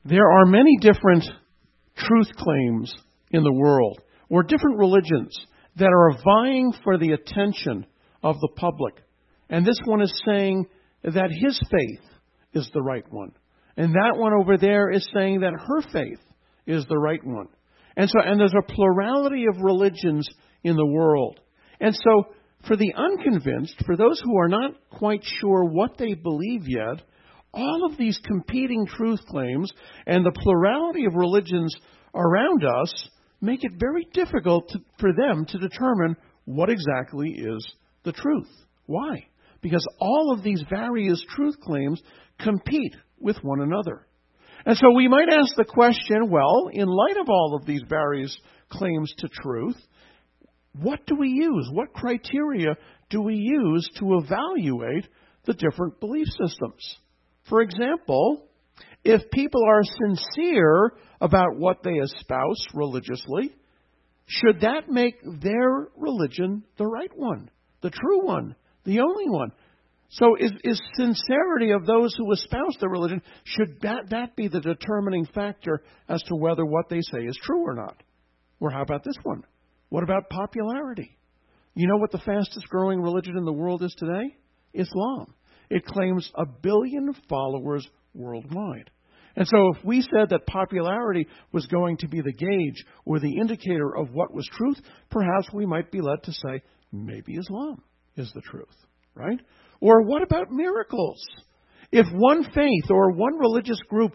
There are many different truth claims in the world, or different religions that are vying for the attention of the public. And this one is saying that his faith is the right one. And that one over there is saying that her faith is the right one. And there's a plurality of religions in the world. And so for the unconvinced, for those who are not quite sure what they believe yet, all of these competing truth claims and the plurality of religions around us make it very difficult for them to determine what exactly is the truth. Why? Because all of these various truth claims compete with one another. And so we might ask the question, well, in light of all of these various claims to truth, what do we use? What criteria do we use to evaluate the different belief systems? For example, if people are sincere about what they espouse religiously, should that make their religion the right one, the true one, the only one? So is sincerity of those who espouse their religion, should that be the determining factor as to whether what they say is true or not? Or how about this one? What about popularity? You know what the fastest growing religion in the world is today? Islam. It claims 1 billion followers worldwide. And so if we said that popularity was going to be the gauge or the indicator of what was truth, perhaps we might be led to say, maybe Islam is the truth, right? Or what about miracles? If one faith or one religious group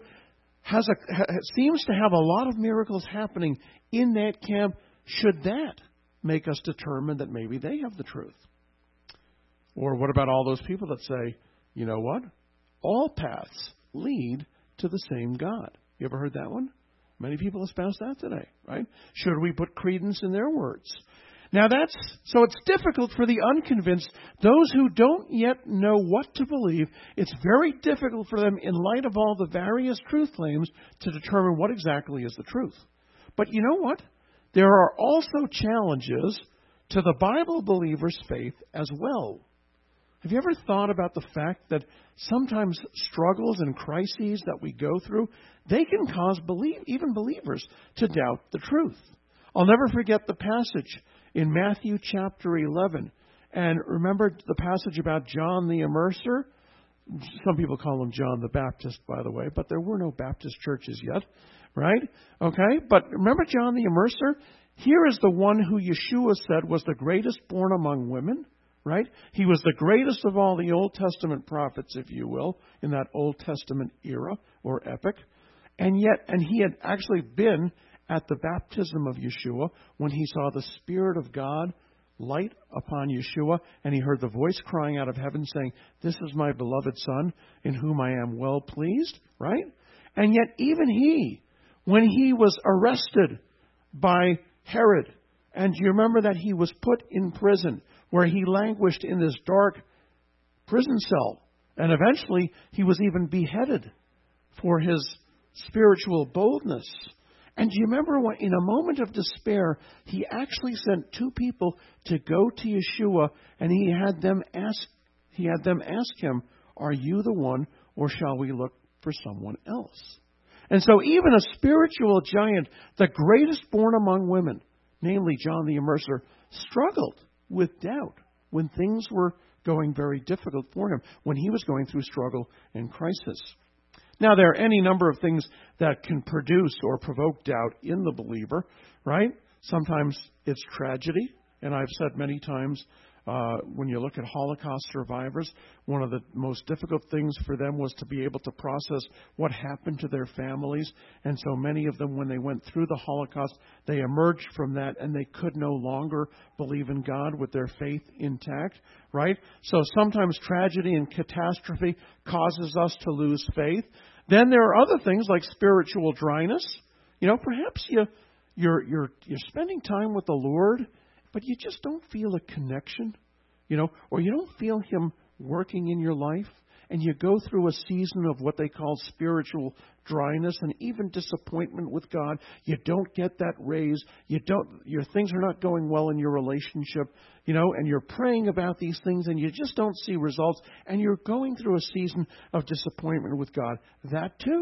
seems to have a lot of miracles happening in that camp, should that make us determine that maybe they have the truth? Or what about all those people that say, you know what? All paths lead to the same God. You ever heard that one? Many people espouse that today, right? Should we put credence in their words? Now so it's difficult for the unconvinced, those who don't yet know what to believe. It's very difficult for them, in light of all the various truth claims, to determine what exactly is the truth. But you know what? There are also challenges to the Bible believer's faith as well. Have you ever thought about the fact that sometimes struggles and crises that we go through, they can cause even believers to doubt the truth? I'll never forget the passage in Matthew chapter 11. And remember the passage about John the Immerser? Some people call him John the Baptist, by the way, but there were no Baptist churches yet, right? Okay, but remember John the Immerser? Here is the one who Yeshua said was the greatest born among women, right? He was the greatest of all the Old Testament prophets, if you will, in that Old Testament era or epic. And he had actually been at the baptism of Yeshua when he saw the Spirit of God light upon Yeshua, and he heard the voice crying out of heaven saying, "This is my beloved Son, in whom I am well pleased," right? And yet even he, when he was arrested by Herod, and do you remember that he was put in prison, where he languished in this dark prison cell, and eventually he was even beheaded for his spiritual boldness. And do you remember when, in a moment of despair, he actually sent 2 people to go to Yeshua, and he had them ask him, "Are you the one, or shall we look for someone else?" And so even a spiritual giant, the greatest born among women, namely John the Immerser, struggled with doubt when things were going very difficult for him, when he was going through struggle and crisis. Now, there are any number of things that can produce or provoke doubt in the believer, right? Sometimes it's tragedy, and I've said many times, when you look at Holocaust survivors, one of the most difficult things for them was to be able to process what happened to their families. And so many of them, when they went through the Holocaust, they emerged from that and they could no longer believe in God with their faith intact, right? So sometimes tragedy and catastrophe causes us to lose faith. Then there are other things like spiritual dryness. You know, perhaps you're spending time with the Lord, but you just don't feel a connection, you know, or you don't feel Him working in your life, and you go through a season of what they call spiritual dryness and even disappointment with God. You don't get that raise. Your things are not going well in your relationship, you know, and you're praying about these things and you just don't see results, and you're going through a season of disappointment with God. That too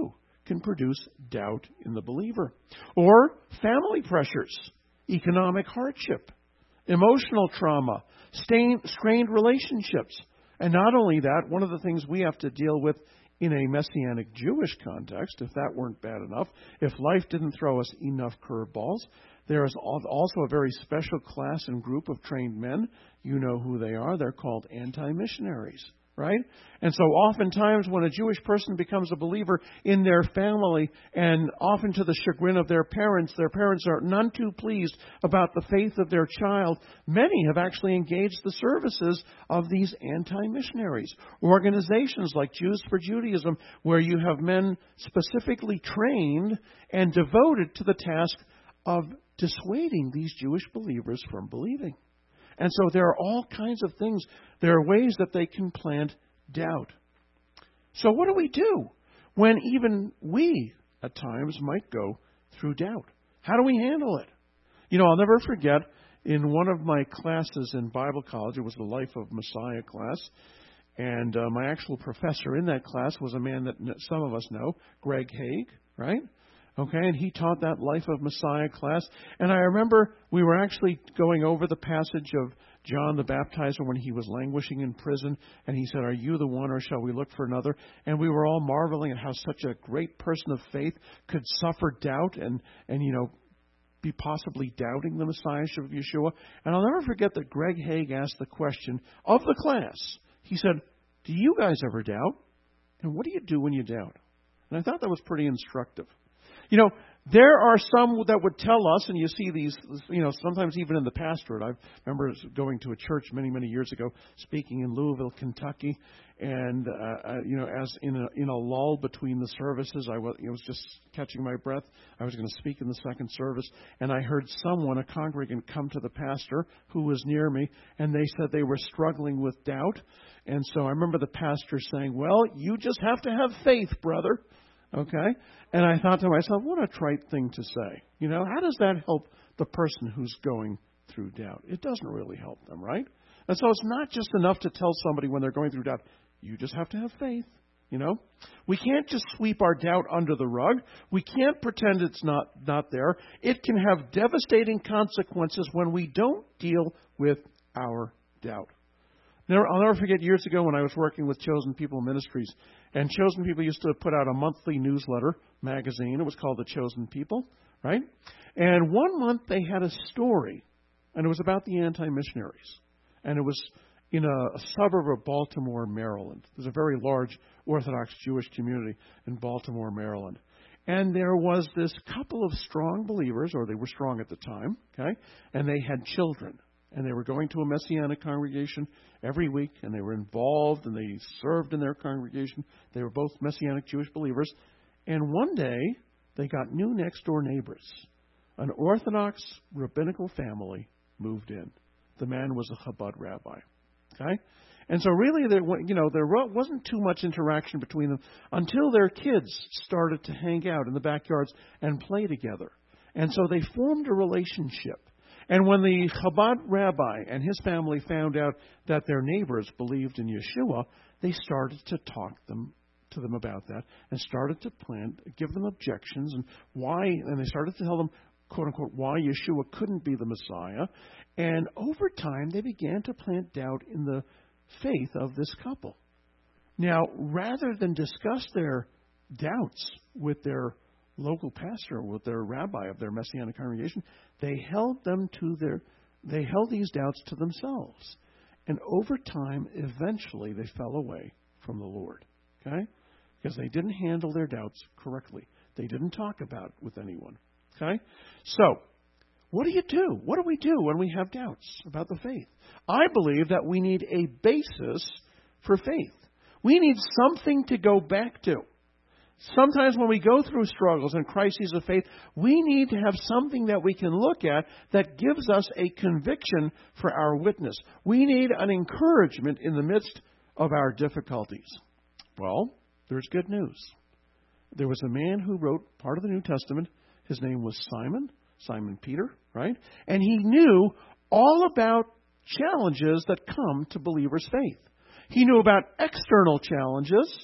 can produce doubt in the believer. Or family pressures, economic hardship, emotional trauma, strained relationships. And not only that, one of the things we have to deal with in a Messianic Jewish context, if that weren't bad enough, if life didn't throw us enough curveballs, there is also a very special class and group of trained men. You know who they are. They're called anti-missionaries, right? And so oftentimes when a Jewish person becomes a believer in their family, and often to the chagrin of their parents are none too pleased about the faith of their child, many have actually engaged the services of these anti-missionaries. Organizations like Jews for Judaism, where you have men specifically trained and devoted to the task of dissuading these Jewish believers from believing. And so there are all kinds of things. There are ways that they can plant doubt. So what do we do when even we, at times, might go through doubt? How do we handle it? You know, I'll never forget, in one of my classes in Bible college, it was the Life of Messiah class, and my actual professor in that class was a man that some of us know, Greg Hague, right? Okay, and he taught that Life of Messiah class. And I remember we were actually going over the passage of John the Baptizer when he was languishing in prison. And he said, "Are you the one, or shall we look for another?" And we were all marveling at how such a great person of faith could suffer doubt and be possibly doubting the Messiahship of Yeshua. And I'll never forget that Greg Hague asked the question of the class. He said, "Do you guys ever doubt? And what do you do when you doubt?" And I thought that was pretty instructive. You know, there are some that would tell us, and you see these, sometimes even in the pastorate. I remember going to a church many, many years ago, speaking in Louisville, Kentucky, and, as in a lull between the services, I was just catching my breath. I was going to speak in the second service, and I heard someone, a congregant, come to the pastor who was near me, and they said they were struggling with doubt. And so I remember the pastor saying, "Well, you just have to have faith, brother." Okay? And I thought to myself, what a trite thing to say. How does that help the person who's going through doubt? It doesn't really help them, right? And so it's not just enough to tell somebody when they're going through doubt, you just have to have faith. We can't just sweep our doubt under the rug. We can't pretend it's not there. It can have devastating consequences when we don't deal with our doubt. I'll never forget years ago when I was working with Chosen People Ministries, and Chosen People used to put out a monthly newsletter magazine. It was called The Chosen People, right? And one month they had a story, and it was about the anti-missionaries. And it was in a suburb of Baltimore, Maryland. There's a very large Orthodox Jewish community in Baltimore, Maryland. And there was this couple of strong believers, or they were strong at the time, okay? And they had children. And they were going to a Messianic congregation every week, and they were involved, and they served in their congregation. They were both Messianic Jewish believers. And one day, they got new next-door neighbors. An Orthodox rabbinical family moved in. The man was a Chabad rabbi. Okay? And so really, there wasn't too much interaction between them until their kids started to hang out in the backyards and play together. And so they formed a relationship. And when the Chabad rabbi and his family found out that their neighbors believed in Yeshua, they started to talk to them about that and started to give them objections and they started to tell them, quote unquote, why Yeshua couldn't be the Messiah. And over time, they began to plant doubt in the faith of this couple. Now, rather than discuss their doubts with their local pastor, with their rabbi of their Messianic congregation, they held these doubts to themselves. And over time, eventually, they fell away from the Lord. Okay? Because they didn't handle their doubts correctly. They didn't talk about it with anyone. Okay? So, what do you do? What do we do when we have doubts about the faith? I believe that we need a basis for faith. We need something to go back to. Sometimes when we go through struggles and crises of faith, we need to have something that we can look at that gives us a conviction for our witness. We need an encouragement in the midst of our difficulties. Well, there's good news. There was a man who wrote part of the New Testament. His name was Simon Peter, right? And he knew all about challenges that come to believers' faith. He knew about external challenges,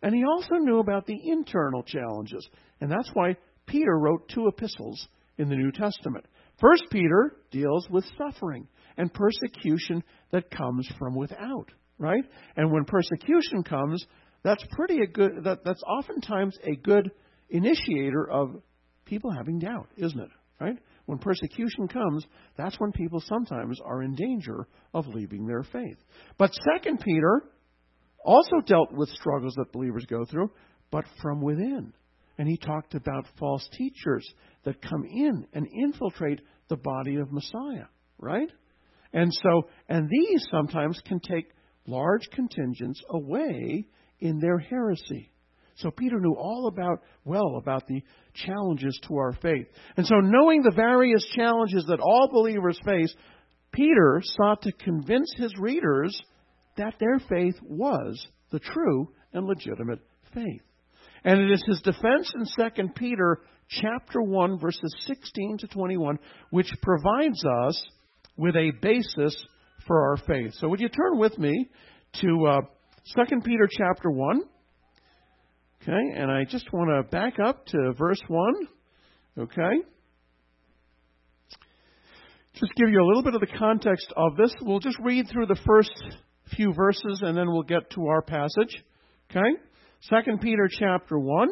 And he also knew about the internal challenges. And that's why Peter wrote 2 epistles in the New Testament. First Peter deals with suffering and persecution that comes from without, right? And when persecution comes, that's that's oftentimes a good initiator of people having doubt, isn't it? Right? When persecution comes, that's when people sometimes are in danger of leaving their faith. But 2 Peter also dealt with struggles that believers go through, but from within. And he talked about false teachers that come in and infiltrate the body of Messiah, right? And these sometimes can take large contingents away in their heresy. So Peter knew all about the challenges to our faith. And so knowing the various challenges that all believers face, Peter sought to convince his readers that their faith was the true and legitimate faith. And it is his defense in 2 Peter chapter 1, verses 16 to 21, which provides us with a basis for our faith. So would you turn with me to 2 Peter chapter 1? Okay, and I just want to back up to verse 1. Okay. Just give you a little bit of the context of this. We'll just read through the first few verses and then we'll get to our passage. Okay? 2 Peter chapter 1.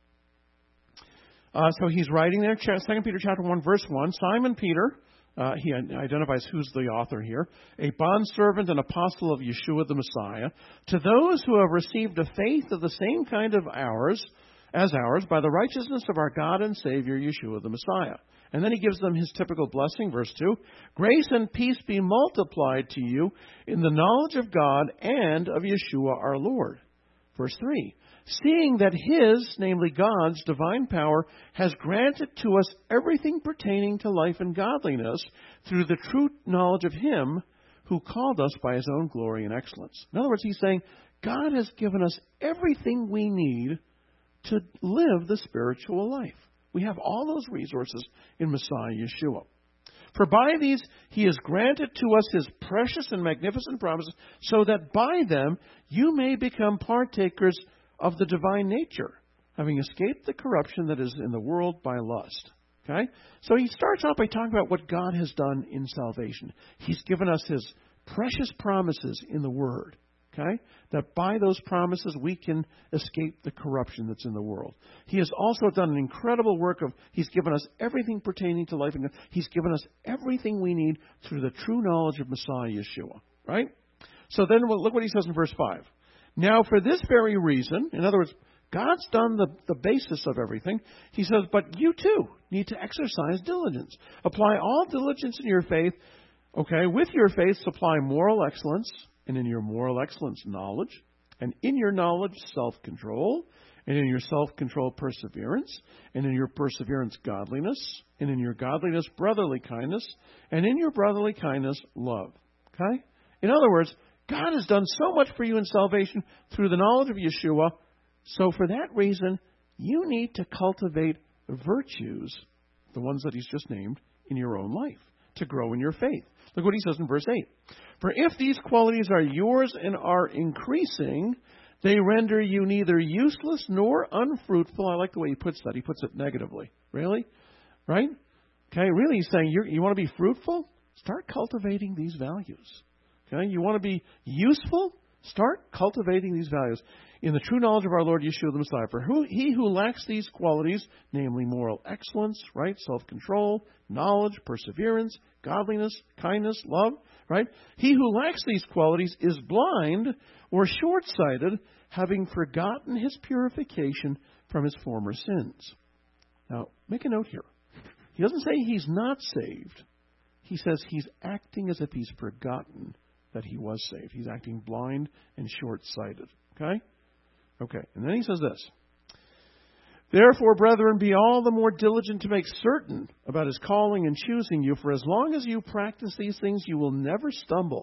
So he's writing there, 2 Peter chapter 1, verse 1. Simon Peter, he identifies who's the author here, a bondservant and apostle of Yeshua the Messiah, to those who have received a faith of the same kind of ours, by the righteousness of our God and Savior, Yeshua the Messiah. And then he gives them his typical blessing, verse 2. Grace and peace be multiplied to you in the knowledge of God and of Yeshua our Lord. Verse 3. Seeing that his, namely God's, divine power has granted to us everything pertaining to life and godliness through the true knowledge of him who called us by his own glory and excellence. In other words, he's saying God has given us everything we need to live the spiritual life. We have all those resources in Messiah Yeshua. For by these he has granted to us his precious and magnificent promises, so that by them you may become partakers of the divine nature, having escaped the corruption that is in the world by lust. Okay? So he starts out by talking about what God has done in salvation. He's given us his precious promises in the Word. Okay? That by those promises we can escape the corruption that's in the world. He has also done an incredible work he's given us everything pertaining to life and God. He's given us everything we need through the true knowledge of Messiah Yeshua. Right? So then look what he says in verse 5. Now for this very reason, in other words, God's done the basis of everything. He says, but you too need to exercise diligence. Apply all diligence in your faith. Okay, with your faith supply moral excellence, and in your moral excellence, knowledge, and in your knowledge, self-control, and in your self-control, perseverance, and in your perseverance, godliness, and in your godliness, brotherly kindness, and in your brotherly kindness, love. Okay? In other words, God has done so much for you in salvation through the knowledge of Yeshua, so for that reason, you need to cultivate virtues, the ones that he's just named, in your own life, to grow in your faith. Look what he says in verse 8. For if these qualities are yours and are increasing, they render you neither useless nor unfruitful. I like the way he puts that. He puts it negatively. Really? Right? Okay, really he's saying you want to be fruitful? Start cultivating these values. Okay, you want to be useful? Start cultivating these values in the true knowledge of our Lord Yeshua the Messiah. For he who lacks these qualities, namely moral excellence, right, self-control, knowledge, perseverance, godliness, kindness, love, right? He who lacks these qualities is blind or short-sighted, having forgotten his purification from his former sins. Now, make a note here. He doesn't say he's not saved. He says he's acting as if he's forgotten that he was saved. He's acting blind and short-sighted. Okay? Okay. And then he says this. Therefore, brethren, be all the more diligent to make certain about his calling and choosing you, for as long as you practice these things, you will never stumble.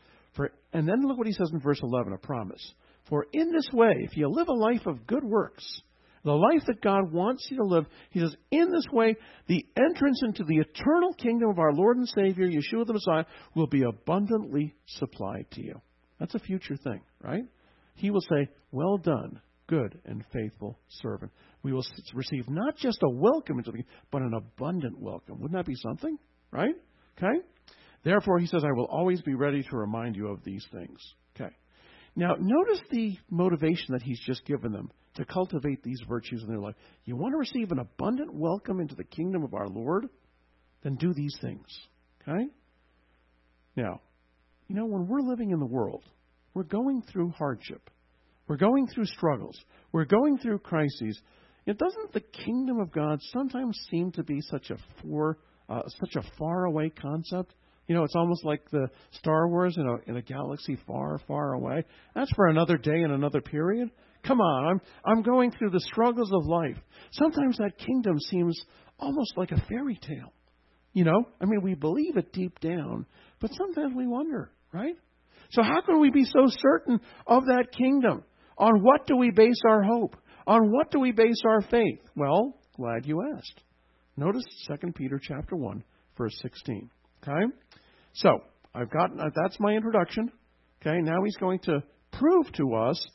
And then look what he says in verse 11, a promise. For in this way, if you live a life of good works, the life that God wants you to live, he says, in this way, the entrance into the eternal kingdom of our Lord and Savior, Yeshua the Messiah, will be abundantly supplied to you. That's a future thing, right? He will say, well done, good and faithful servant. We will receive not just a welcome into the kingdom, but an abundant welcome. Wouldn't that be something? Right? Okay? Therefore, he says, I will always be ready to remind you of these things. Okay. Now, notice the motivation that he's just given them to cultivate these virtues in their life. You want to receive an abundant welcome into the kingdom of our Lord? Then do these things. Okay? Now, when we're living in the world, we're going through hardship. We're going through struggles. We're going through crises. Doesn't the kingdom of God sometimes seem to be such a faraway concept? It's almost like the Star Wars in a galaxy far, far away. That's for another day and another period. Come on, I'm going through the struggles of life. Sometimes that kingdom seems almost like a fairy tale. We believe it deep down, but sometimes we wonder, right? So how can we be so certain of that kingdom? On what do we base our hope? On what do we base our faith? Well, glad you asked. Notice 2 Peter chapter 1, verse 16. Okay? So, that's my introduction. Okay, now he's going to prove to us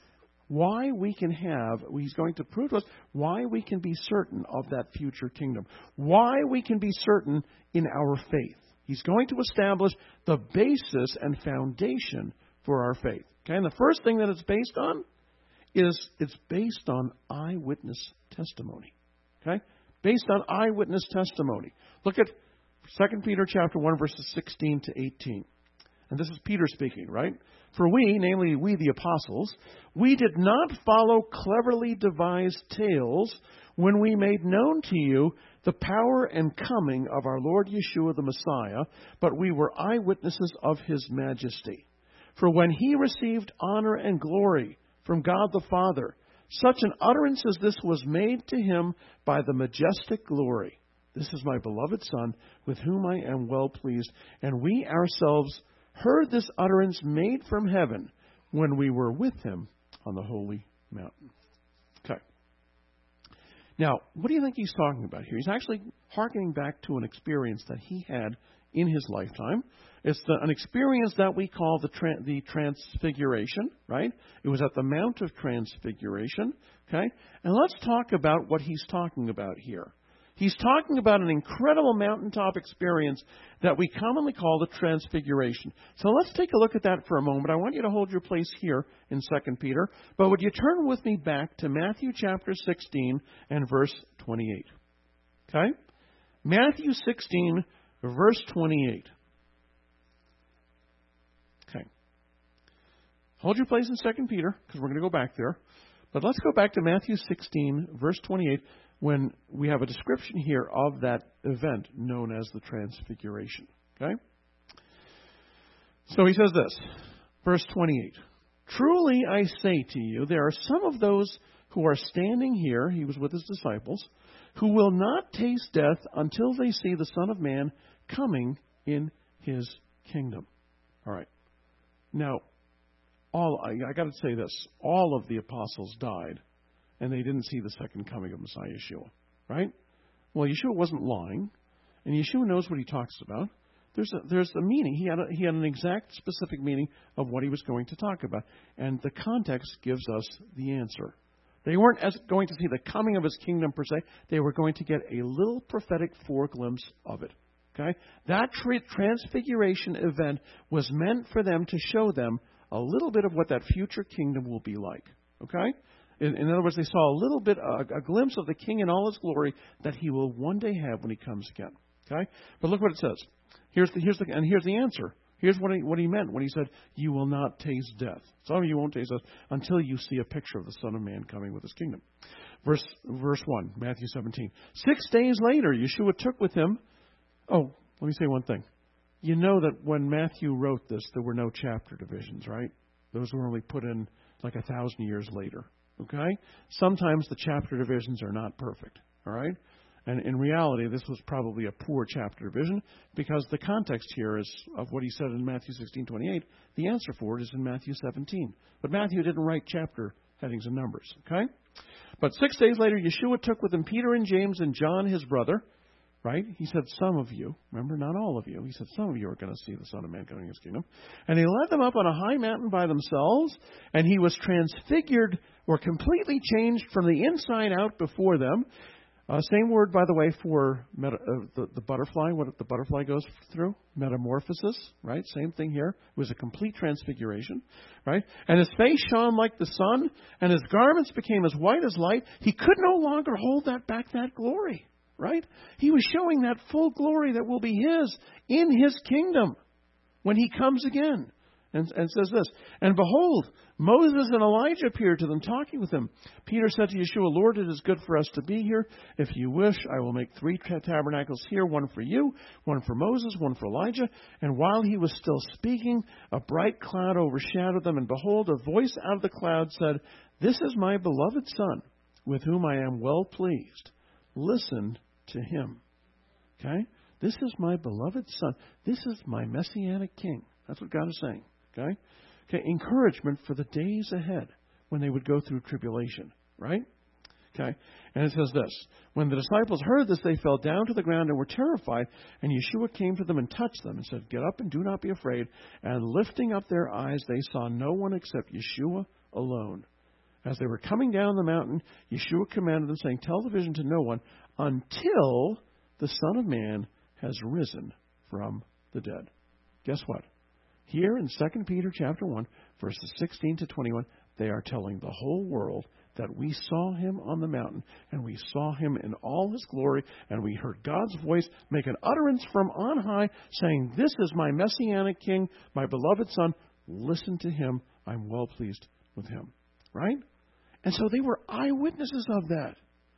he's going to prove to us why we can be certain of that future kingdom. Why we can be certain in our faith. He's going to establish the basis and foundation for our faith. Okay, and the first thing that it's based on is it's based on eyewitness testimony. Okay? Based on eyewitness testimony. Look at 2 Peter chapter 1, verses 16 to 18. And this is Peter speaking, right? For we, namely we the apostles, we did not follow cleverly devised tales when we made known to you the power and coming of our Lord Yeshua the Messiah, but we were eyewitnesses of his majesty. For when he received honor and glory from God the Father, such an utterance as this was made to him by the majestic glory. This is my beloved Son, with whom I am well pleased. And we ourselves heard this utterance made from heaven when we were with him on the holy mountain. Okay. Now, what do you think he's talking about here? He's actually hearkening back to an experience that he had in his lifetime. It's an experience that we call the Transfiguration, right? It was at the Mount of Transfiguration, okay? And let's talk about what he's talking about here. He's talking about an incredible mountaintop experience that we commonly call the Transfiguration. So let's take a look at that for a moment. I want you to hold your place here in 2 Peter. But would you turn with me back to Matthew chapter 16 and verse 28? Okay? Matthew 16, verse 28. Okay. Hold your place in 2 Peter, because we're going to go back there. But let's go back to Matthew 16, verse 28, when we have a description here of that event known as the Transfiguration. Okay? So he says this, verse 28. Truly I say to you, there are some of those who are standing here, he was with his disciples, who will not taste death until they see the Son of Man coming in his kingdom. All right. Now, I got to say this. All of the apostles died, and they didn't see the second coming of Messiah Yeshua. Right? Well, Yeshua wasn't lying, and Yeshua knows what he talks about. There's a meaning. He had an exact, specific meaning of what he was going to talk about, and the context gives us the answer. They weren't going to see the coming of his kingdom per se. They were going to get a little prophetic foreglimpse of it. Okay? That transfiguration event was meant for them to show them a little bit of what that future kingdom will be like. Okay? In other words, they saw a little bit, a glimpse of the King in all his glory that he will one day have when he comes again. Okay? But look what it says. Here's the answer. Here's what he meant when he said, you will not taste death. Some of you won't taste death until you see a picture of the Son of Man coming with his kingdom. Verse 1, Matthew 17. 6 days later, Yeshua took with him... Oh, let me say one thing. You know that when Matthew wrote this, there were no chapter divisions, right? Those were only put in like 1,000 years later. Okay? Sometimes the chapter divisions are not perfect. All right? And in reality, this was probably a poor chapter division because the context here is of what he said in Matthew 16:28. The answer for it is in Matthew 17. But Matthew didn't write chapter headings and numbers. Okay? But 6 days later, Yeshua took with him Peter and James and John, his brother. Right? He said, some of you. Remember, not all of you. He said, some of you are going to see the Son of Man coming in his kingdom. And he led them up on a high mountain by themselves, and he was transfigured were completely changed from the inside out before them. Same word, by the way, for the butterfly, what the butterfly goes through, metamorphosis, right? Same thing here. It was a complete transfiguration, right? And his face shone like the sun, and his garments became as white as light. He could no longer hold that glory, right? He was showing that full glory that will be his in his kingdom when he comes again. And says this, and behold, Moses and Elijah appeared to them, talking with him. Peter said to Yeshua, Lord, it is good for us to be here. If you wish, I will make 3 tabernacles here, one for you, one for Moses, one for Elijah. And while he was still speaking, a bright cloud overshadowed them. And behold, a voice out of the cloud said, This is my beloved Son, with whom I am well pleased. Listen to him. Okay? This is my beloved Son. This is my Messianic King. That's what God is saying. Okay, encouragement for the days ahead when they would go through tribulation, right? Okay, and it says this, when the disciples heard this, they fell down to the ground and were terrified, and Yeshua came to them and touched them and said, Get up and do not be afraid. And lifting up their eyes, they saw no one except Yeshua alone. As they were coming down the mountain, Yeshua commanded them, saying, Tell the vision to no one until the Son of Man has risen from the dead. Guess what? Here in 2 Peter chapter 1, verses 16 to 21, they are telling the whole world that we saw him on the mountain, and we saw him in all his glory, and we heard God's voice make an utterance from on high, saying, This is my Messianic King, my beloved Son. Listen to him. I'm well pleased with him. Right? And so they were eyewitnesses of that.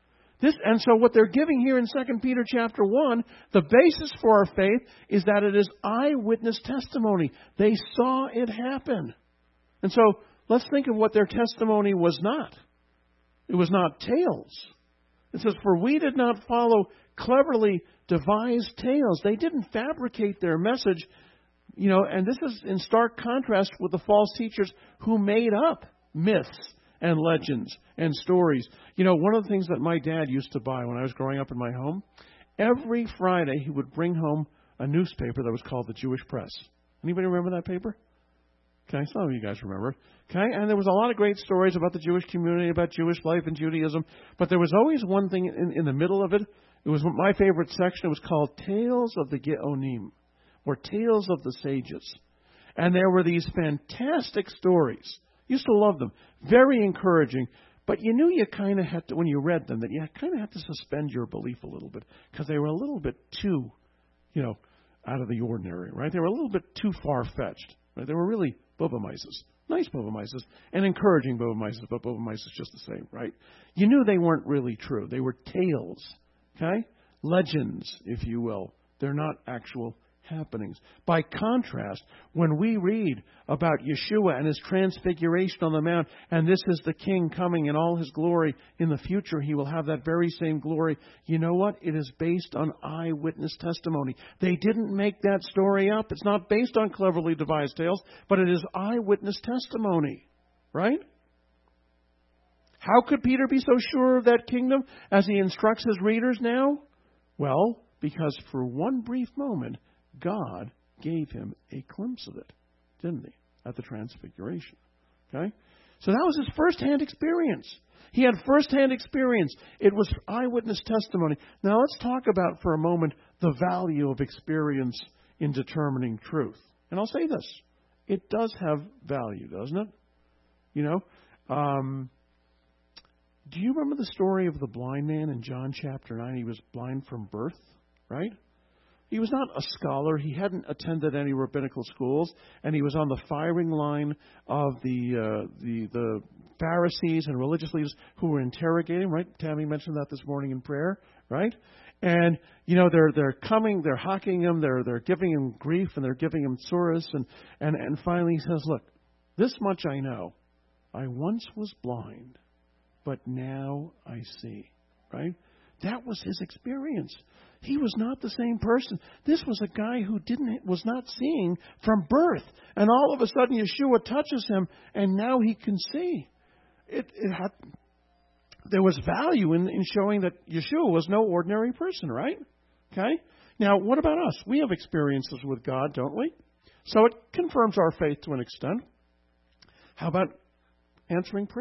And so what they're giving here in 2 Peter chapter 1, the basis for our faith is that it is eyewitness testimony. They saw it happen. And so let's think of what their testimony was not. It was not tales. It says, For we did not follow cleverly devised tales. They didn't fabricate their message. And this is in stark contrast with the false teachers who made up myths and legends and stories. One of the things that my dad used to buy when I was growing up in my home, every Friday he would bring home a newspaper that was called the Jewish Press. Anybody remember that paper? Okay, some of you guys remember. Okay, and there was a lot of great stories about the Jewish community, about Jewish life and Judaism, but there was always one thing in the middle of it. It was my favorite section. It was called Tales of the Geonim, or Tales of the Sages. And there were these fantastic stories. Used to love them. Very encouraging. But you knew you kind of had to, when you read them, that you kind of had to suspend your belief a little bit because they were a little bit too, out of the ordinary, right? They were a little bit too far-fetched. Right? They were really Bobomaises. Nice Bobomaises and encouraging Bobomaises, but Bobomaises just the same, right? You knew they weren't really true. They were tales, okay? Legends, if you will. They're not actual happenings. By contrast, when we read about Yeshua and his transfiguration on the mount, and this is the King coming in all his glory, in the future he will have that very same glory. You know what? It is based on eyewitness testimony. They didn't make that story up. It's not based on cleverly devised tales, but it is eyewitness testimony. Right? How could Peter be so sure of that kingdom as he instructs his readers now? Well, because for one brief moment, God gave him a glimpse of it, didn't he, at the Transfiguration? Okay? So that was his first-hand experience. He had first-hand experience. It was eyewitness testimony. Now let's talk about for a moment the value of experience in determining truth. And I'll say this. It does have value, doesn't it? Do you remember the story of the blind man in John chapter 9? He was blind from birth, right? He was not a scholar. He hadn't attended any rabbinical schools, and he was on the firing line of the Pharisees and religious leaders who were interrogating. Right? Tammy mentioned that this morning in prayer. Right? And they're coming, they're hocking him, they're giving him grief, and they're giving him tsuris, and finally he says, "Look, this much I know: I once was blind, but now I see." Right? That was his experience. He was not the same person. This was a guy who was not seeing from birth. And all of a sudden Yeshua touches him and now he can see. There was value in showing that Yeshua was no ordinary person, right? Okay? Now, what about us? We have experiences with God, don't we? So it confirms our faith to an extent. How about answering prayer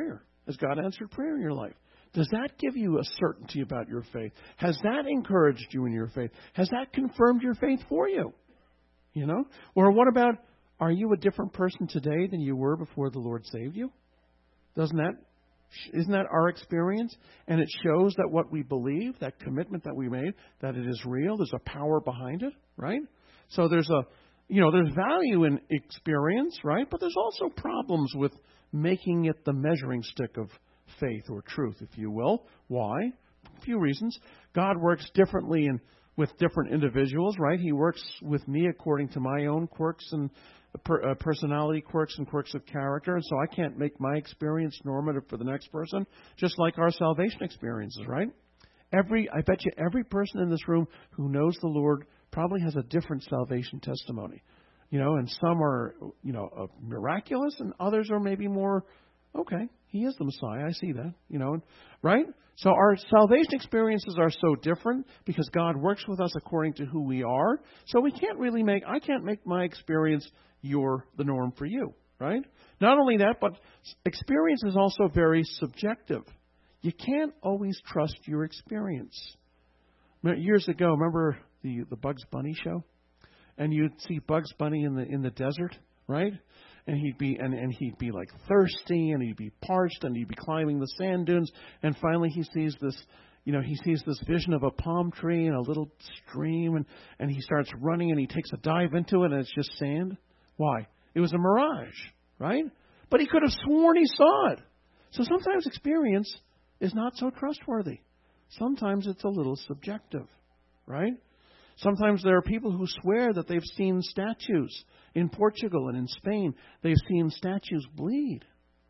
Has God answered prayer in your life? Does that give you a certainty about your faith? Has that encouraged you in your faith? Has that confirmed your faith for you? You know? Or what about, are you a different person today than you were before the Lord saved you? Isn't that our experience? And it shows that what we believe, that commitment that we made, that it is real. There's a power behind it, right? So there's value in experience, right? But there's also problems with making it the measuring stick of faith or truth, if you will. Why? A few reasons. God works differently with different individuals, right? He works with me according to my own quirks and personality quirks and quirks of character, and so I can't make my experience normative for the next person, just like our salvation experiences, right? I bet you every person in this room who knows the Lord probably has a different salvation testimony. And some are, miraculous, and others are maybe more, okay, he is the Messiah, I see that, right? So our salvation experiences are so different because God works with us according to who we are. So I can't make my experience the norm for you, right? Not only that, but experience is also very subjective. You can't always trust your experience. Years ago, remember the Bugs Bunny show? And you'd see Bugs Bunny in the desert, right? And he'd be like thirsty, and he'd be parched, and he'd be climbing the sand dunes, and finally he sees this vision of a palm tree and a little stream, and he starts running, and he takes a dive into it, and it's just sand. Why? It was a mirage, right? But he could have sworn he saw it. So sometimes experience is not so trustworthy. Sometimes it's a little subjective, right? Sometimes there are people who swear that they've seen statues in Portugal and in Spain. They've seen statues bleed.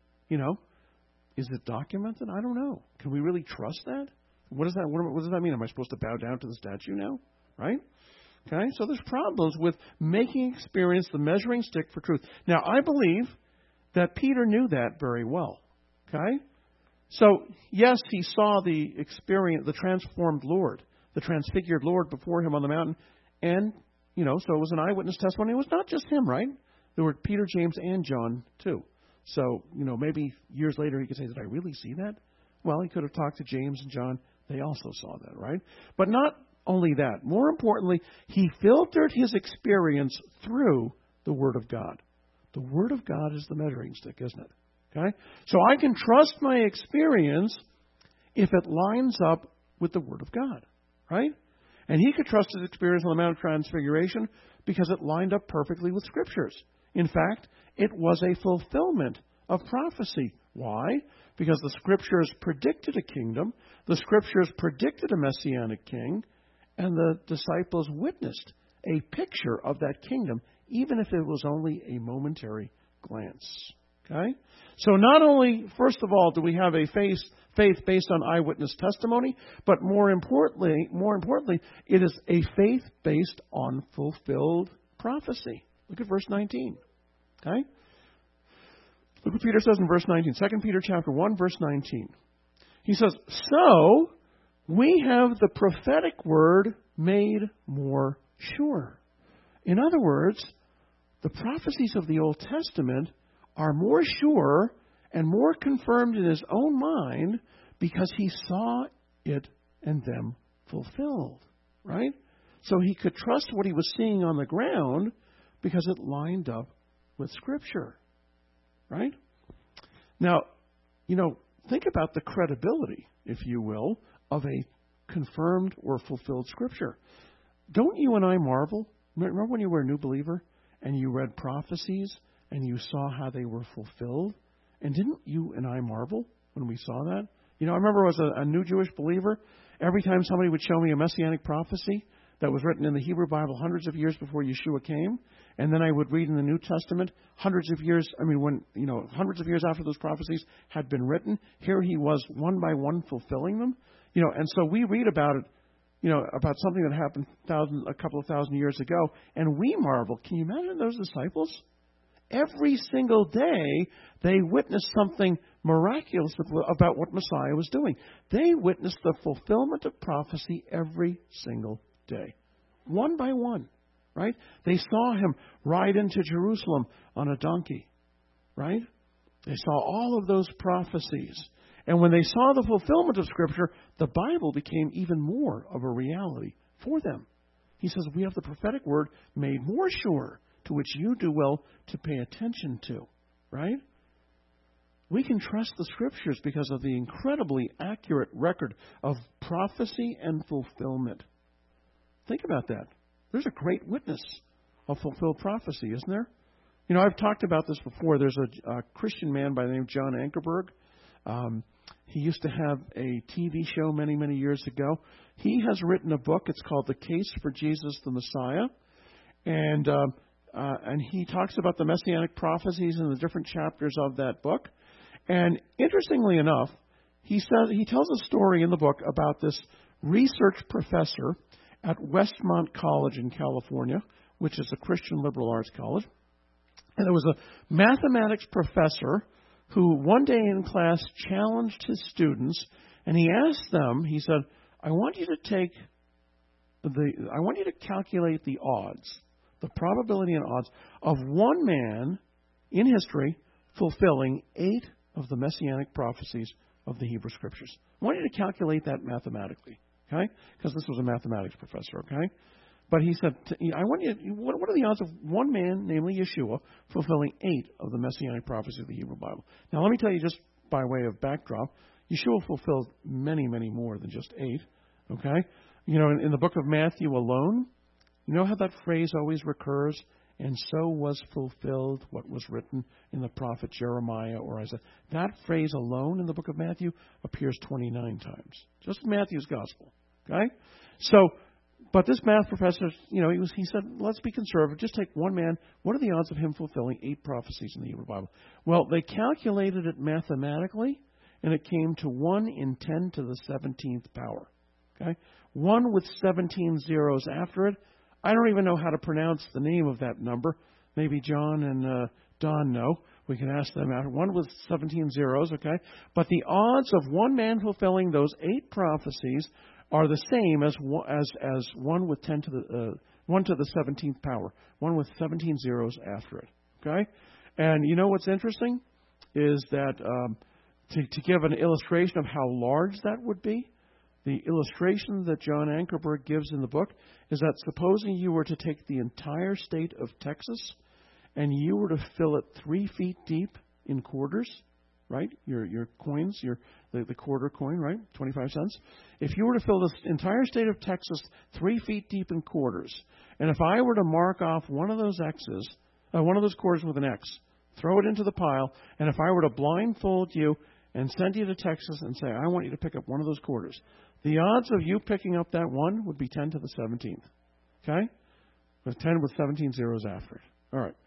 Is it documented? I don't know. Can we really trust that? What does that mean? Am I supposed to bow down to the statue now? Right? Okay, so there's problems with making experience the measuring stick for truth. Now, I believe that Peter knew that very well. Okay? So, yes, he saw the transformed Lord, the transfigured Lord before him on the mountain. And, so it was an eyewitness testimony. It was not just him, right? There were Peter, James, and John, too. So, maybe years later he could say, did I really see that? Well, he could have talked to James and John. They also saw that, right? But not only that. More importantly, he filtered his experience through the Word of God. The Word of God is the measuring stick, isn't it? Okay? So I can trust my experience if it lines up with the Word of God, right? And he could trust his experience on the Mount of Transfiguration because it lined up perfectly with Scriptures. In fact, it was a fulfillment of prophecy. Why? Because the Scriptures predicted a kingdom, the Scriptures predicted a Messianic king, and the disciples witnessed a picture of that kingdom, even if it was only a momentary glance. Okay? So not only, first of all, do we have a faith based on eyewitness testimony, but more importantly, it is a faith based on fulfilled prophecy. Look at verse 19. Okay? Look what Peter says in verse 19. 2 Peter chapter 1, verse 19. He says, so we have the prophetic word made more sure. In other words, the prophecies of the Old Testament are more sure and more confirmed in his own mind because he saw it and them fulfilled. Right? So he could trust what he was seeing on the ground because it lined up with Scripture. Right? Now, think about the credibility, if you will, of a confirmed or fulfilled Scripture. Don't you and I marvel? Remember when you were a new believer and you read prophecies and you saw how they were fulfilled? And didn't you and I marvel when we saw that? I remember as a new Jewish believer, every time somebody would show me a messianic prophecy that was written in the Hebrew Bible hundreds of years before Yeshua came, and then I would read in the New Testament hundreds of years after those prophecies had been written, here he was one by one fulfilling them. And so we read about it, about something that happened a couple of thousand years ago, and we marvel. Can you imagine those disciples? Every single day, they witnessed something miraculous about what Messiah was doing. They witnessed the fulfillment of prophecy every single day, one by one, right? They saw him ride into Jerusalem on a donkey, right? They saw all of those prophecies. And when they saw the fulfillment of Scripture, the Bible became even more of a reality for them. He says, we have the prophetic word made more sure, to which you do well to pay attention to. Right? We can trust the Scriptures because of the incredibly accurate record of prophecy and fulfillment. Think about that. There's a great witness of fulfilled prophecy, isn't there? You know, I've talked about this before. There's a Christian man by the name of John Ankerberg. He used to have a TV show many, many years ago. He has written a book. It's called The Case for Jesus the Messiah. And he talks about the Messianic prophecies in the different chapters of that book. And interestingly enough, he tells a story in the book about this research professor at Westmont College in California, which is a Christian liberal arts college. And there was a mathematics professor who one day in class challenged his students, and he asked them, he said, I want you to calculate the odds, the probability and odds of one man in history fulfilling 8 of the messianic prophecies of the Hebrew Scriptures. I want you to calculate that mathematically, okay? Because this was a mathematics professor, okay? But he said, I want you, what are the odds of one man, namely Yeshua, fulfilling 8 of the messianic prophecies of the Hebrew Bible? Now, let me tell you just by way of backdrop, Yeshua fulfilled many, many more than just 8, okay? You know, in the book of Matthew alone, you know how that phrase always recurs? And so was fulfilled what was written in the prophet Jeremiah or Isaiah. That phrase alone in the book of Matthew appears 29 times. Just in Matthew's gospel, okay? So, but this math professor, you know, he said, let's be conservative. Just take one man. What are the odds of him fulfilling 8 prophecies in the Hebrew Bible? Well, they calculated it mathematically, and it came to 1 in 10 to the 17th power. Okay? 1 with 17 zeros after it. I don't even know how to pronounce the name of that number. Maybe John and Don know. We can ask them after. 1 with 17 zeros, okay? But the odds of one man fulfilling those 8 prophecies are the same as 1 with 1 to the 17th power. 1 with 17 zeros after it. Okay? And you know what's interesting is that to give an illustration of how large that would be, the illustration that John Ankerberg gives in the book is that supposing you were to take the entire state of Texas and you were to fill it 3 feet deep in quarters, right? Your coins, the quarter coin, right? 25 cents. If you were to fill this entire state of Texas 3 feet deep in quarters, and if I were to mark off one of those X's, one of those quarters with an X, throw it into the pile, and if I were to blindfold you and send you to Texas and say, I want you to pick up one of those quarters, the odds of you picking up that one would be 10 to the 17th. Okay? With 10 with 17 zeros after it. All right.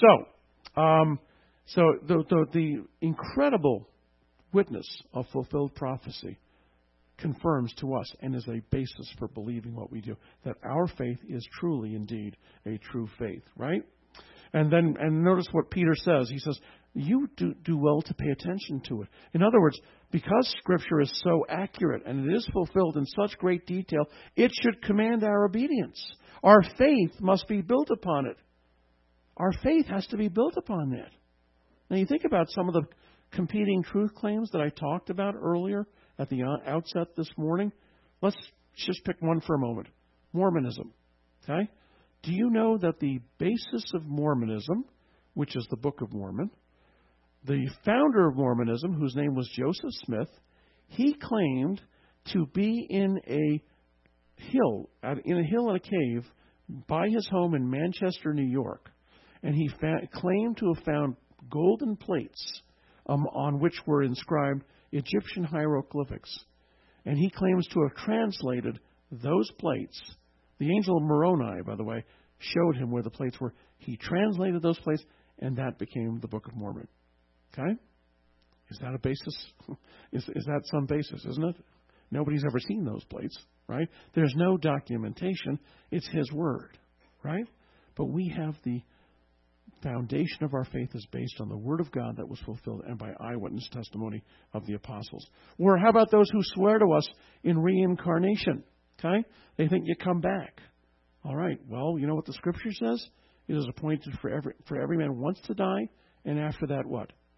So the incredible witness of fulfilled prophecy confirms to us and is a basis for believing what we do, that our faith is truly indeed a true faith, right? And notice what Peter says. He says, you do well to pay attention to it. In other words, because Scripture is so accurate and it is fulfilled in such great detail, it should command our obedience. Our faith must be built upon it. Our faith has to be built upon that. Now, you think about some of the competing truth claims that I talked about earlier at the outset this morning. Let's just pick one for a moment. Mormonism. Okay? Do you know that the basis of Mormonism, which is the Book of Mormon, the founder of Mormonism, whose name was Joseph Smith, he claimed to be in a hill in a cave by his home in Manchester, New York. And he claimed to have found golden plates on which were inscribed Egyptian hieroglyphics. And he claims to have translated those plates. The angel of Moroni, by the way, showed him where the plates were. He translated those plates, and that became the Book of Mormon. Okay? Is that a basis? Is that some basis, isn't it? Nobody's ever seen those plates, right? There's no documentation. It's his word, right? But we have the foundation of our faith is based on the Word of God that was fulfilled and by eyewitness testimony of the apostles. Or how about those who swear to us in reincarnation? Okay? They think you come back. All right. Well, you know what the Scripture says? It is appointed for every man once to die, and after that what?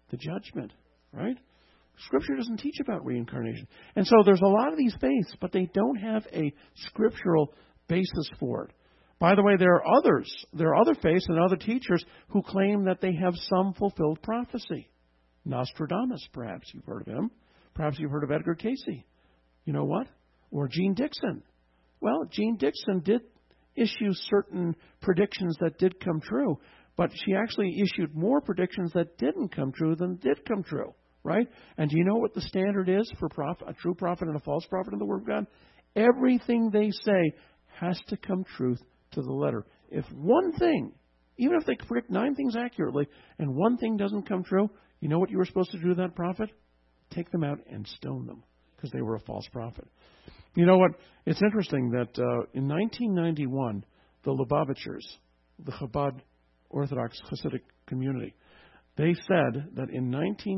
the judgment, right? Scripture doesn't teach about reincarnation. And so there's a lot of these faiths, but they don't have a scriptural basis for it. By the way, there are other faiths and other teachers who claim that they have some fulfilled prophecy. Nostradamus, perhaps you've heard of him. Perhaps you've heard of Edgar Cayce. You know what? Or Jeane Dixon. Well, Jeane Dixon did issue certain predictions that did come true, but she actually issued more predictions that didn't come true than did come true, right? And do you know what the standard is for a true prophet and a false prophet in the Word of God? Everything they say has to come truth to the letter. If one thing, even if they predict 9 things accurately, and one thing doesn't come true, you know what you were supposed to do to that prophet? Take them out and stone them, because they were a false prophet. You know what? It's interesting that in 1991, the Lubavitchers, the Chabad Orthodox Hasidic community, they said that in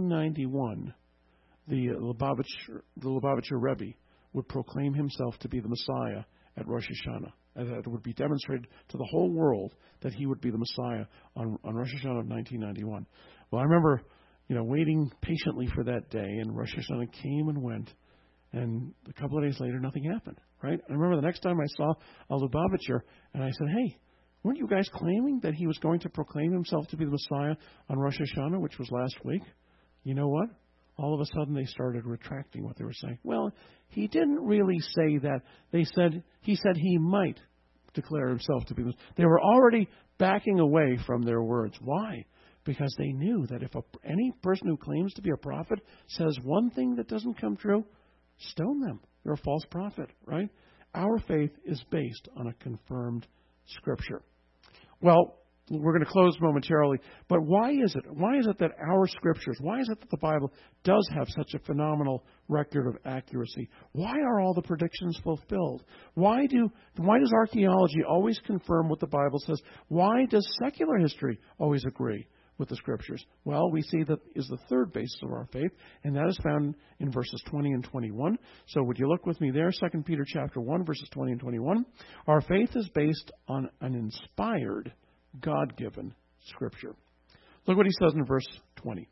1991, the Lubavitcher Rebbe would proclaim himself to be the Messiah at Rosh Hashanah. And that it would be demonstrated to the whole world that he would be the Messiah on Rosh Hashanah of 1991. Well, I remember, waiting patiently for that day, and Rosh Hashanah came and went, and a couple of days later, nothing happened, right? I remember the next time I saw a Lubavitcher, and I said, hey, weren't you guys claiming that he was going to proclaim himself to be the Messiah on Rosh Hashanah, which was last week? You know what? All of a sudden they started retracting what they were saying. Well, he didn't really say that. He said he might declare himself to be the Messiah. They were already backing away from their words. Why? Because they knew that if any person who claims to be a prophet says one thing that doesn't come true, stone them. They're a false prophet, right? Our faith is based on a confirmed Scripture. Well, we're going to close momentarily, but why is it? Why is it that our Scriptures, why is it that the Bible does have such a phenomenal record of accuracy? Why are all the predictions fulfilled? Why does archaeology always confirm what the Bible says? Why does secular history always agree with the Scriptures? Well, we see that is the third basis of our faith, and that is found in verses 20 and 21. So would you look with me there, 2 Peter chapter 1, verses 20 and 21. Our faith is based on an inspired, God-given Scripture. Look what he says in verse 20.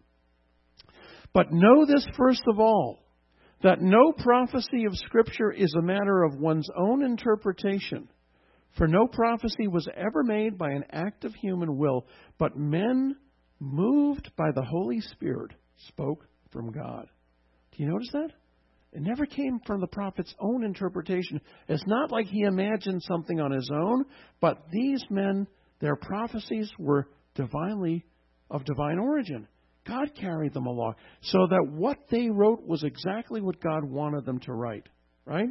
But know this first of all, that no prophecy of Scripture is a matter of one's own interpretation. For no prophecy was ever made by an act of human will, but men moved by the Holy Spirit spoke from God. Do you notice that? It never came from the prophet's own interpretation. It's not like he imagined something on his own, but these men, their prophecies were of divine origin. God carried them along so that what they wrote was exactly what God wanted them to write, right?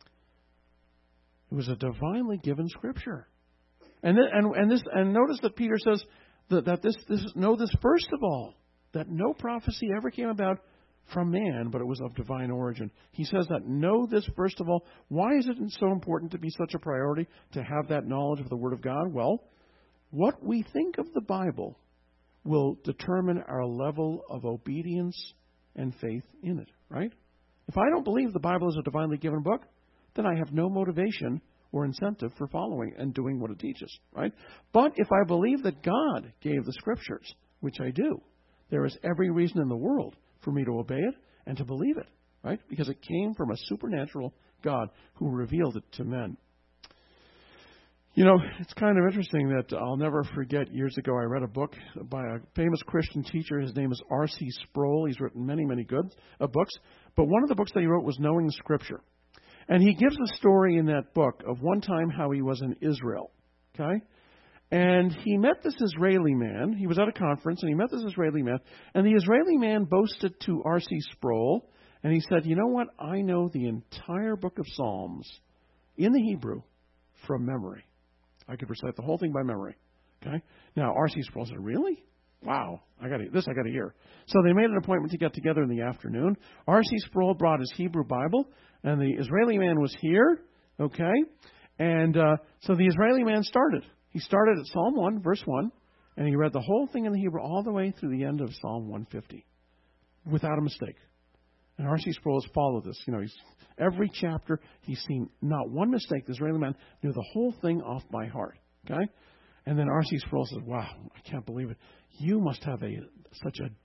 It was a divinely given Scripture. And notice that Peter says know this first of all, that no prophecy ever came about from man, but it was of divine origin. He says that know this first of all. Why is it so important to be such a priority to have that knowledge of the Word of God? Well, what we think of the Bible will determine our level of obedience and faith in it, right? If I don't believe the Bible is a divinely given book, then I have no motivation or incentive for following and doing what it teaches, right? But if I believe that God gave the Scriptures, which I do, there is every reason in the world for me to obey it and to believe it, right? Because it came from a supernatural God who revealed it to men. It's kind of interesting that I'll never forget years ago I read a book by a famous Christian teacher. His name is R.C. Sproul. He's written many, many good books. But one of the books that he wrote was Knowing the Scripture. And he gives a story in that book of one time how he was in Israel, okay? And he met this Israeli man. He was at a conference, and he met this Israeli man. And the Israeli man boasted to R.C. Sproul, and he said, you know what? I know the entire book of Psalms in the Hebrew from memory. I could recite the whole thing by memory, okay? Now, R.C. Sproul said, really? Wow, I got to hear. So they made an appointment to get together in the afternoon. R.C. Sproul brought his Hebrew Bible, and the Israeli man was here, okay? And so the Israeli man started. He started at Psalm 1, verse 1, and he read the whole thing in the Hebrew all the way through the end of Psalm 150 without a mistake. And R.C. Sproul has followed this. Every chapter, he's seen not one mistake. The Israeli man knew the whole thing off by heart, okay? And then R.C. Sproul says, wow, I can't believe it. You must have such a deep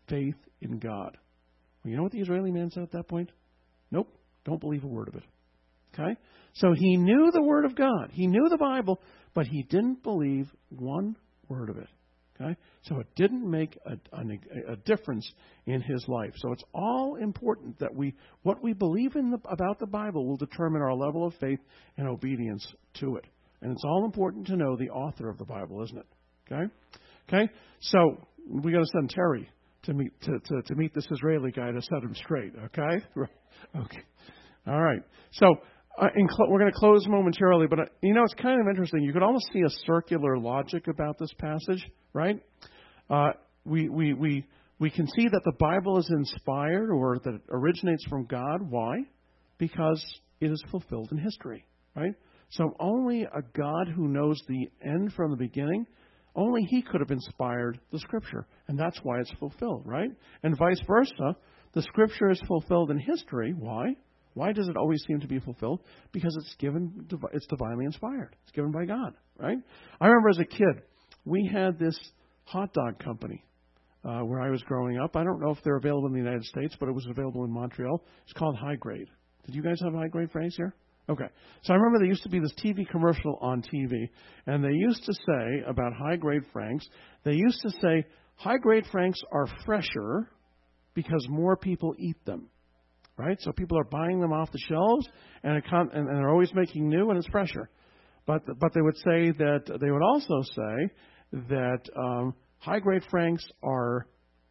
faith in God. Well, you know what the Israeli man said at that point? Nope, don't believe a word of it. Okay? So he knew the Word of God. He knew the Bible, but he didn't believe one word of it. Okay? So it didn't make a difference in his life. So it's all important that what we believe about the Bible will determine our level of faith and obedience to it. And it's all important to know the author of the Bible, isn't it? Okay? Okay? So we got to send Terry to meet this Israeli guy to set him straight. Okay? Okay. All right. So we're going to close momentarily, but it's kind of interesting. You could almost see a circular logic about this passage, right? We can see that the Bible is inspired or that it originates from God. Why? Because it is fulfilled in history, right? So only a God who knows the end from the beginning, only He could have inspired the Scripture, and that's why it's fulfilled, right? And vice versa, the Scripture is fulfilled in history. Why? Why does it always seem to be fulfilled? Because it's divinely inspired. It's given by God, right? I remember as a kid, we had this hot dog company where I was growing up. I don't know if they're available in the United States, but it was available in Montreal. It's called High Grade. Did you guys have High Grade Franks here? Okay. So I remember there used to be this TV commercial on TV, and they used to say about High Grade Franks, they used to say, High Grade Franks are fresher because more people eat them. Right? So people are buying them off the shelves, and they're always making new, and it's fresher. But they would say that they would also say that high-grade Franks are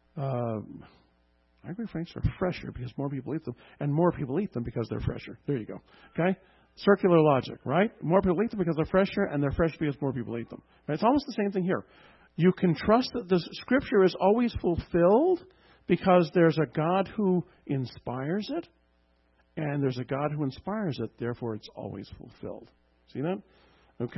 fresher because more people eat them, and more people eat them because they're fresher. There you go. Okay? Circular logic, right? More people eat them because they're fresher, and they're fresh because more people eat them. Right? It's almost the same thing here. You can trust that the Scripture is always fulfilled because there's a God who inspires it, and there's a God who inspires it, therefore it's always fulfilled. See that? Okay.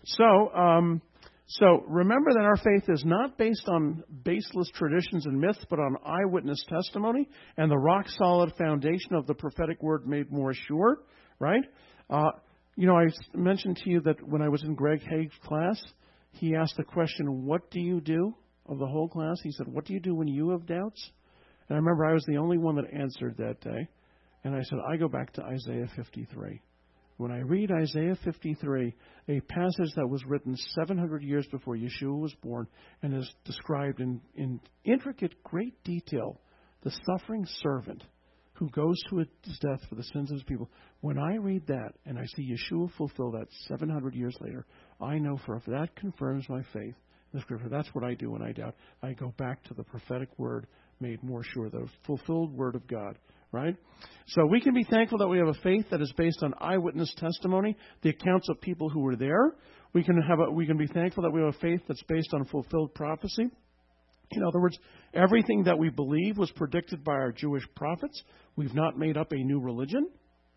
So remember that our faith is not based on baseless traditions and myths, but on eyewitness testimony and the rock-solid foundation of the prophetic word made more sure, right? I mentioned to you that when I was in Greg Haig's class, he asked the question, what do you do? Of the whole class, he said, what do you do when you have doubts? And I remember I was the only one that answered that day. And I said, I go back to Isaiah 53. When I read Isaiah 53, a passage that was written 700 years before Yeshua was born and is described in intricate, great detail, the suffering servant who goes to his death for the sins of his people. When I read that and I see Yeshua fulfill that 700 years later, I know for if that confirms my faith, the Scripture. That's what I do when I doubt. I go back to the prophetic word made more sure, the fulfilled word of God, right? So we can be thankful that we have a faith that is based on eyewitness testimony, the accounts of people who were there. We can be thankful that we have a faith that's based on fulfilled prophecy. In other words, everything that we believe was predicted by our Jewish prophets. We've not made up a new religion.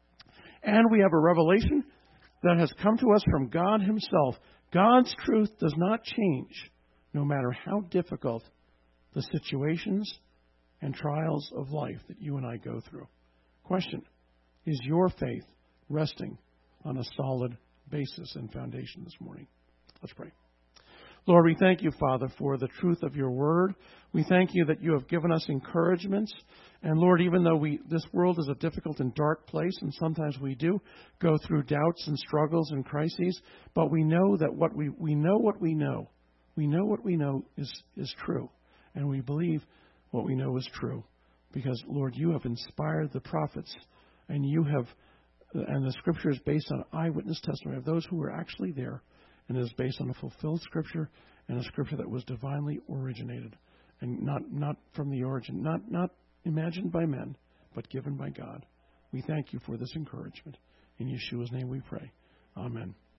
And we have a revelation that has come to us from God Himself. God's truth does not change, no matter how difficult the situations and trials of life that you and I go through. Question, is your faith resting on a solid basis and foundation this morning? Let's pray. Lord, we thank you, Father, for the truth of your word. We thank you that you have given us encouragements. And Lord, even though this world is a difficult and dark place, and sometimes we do go through doubts and struggles and crises, but we know that what we know what we know. We know what we know is true. And we believe what we know is true. Because, Lord, you have inspired the prophets, and the Scripture is based on eyewitness testimony of those who were actually there. And it is based on a fulfilled Scripture and a Scripture that was divinely originated and not from the origin, not imagined by men, but given by God. We thank you for this encouragement. In Yeshua's name we pray. Amen.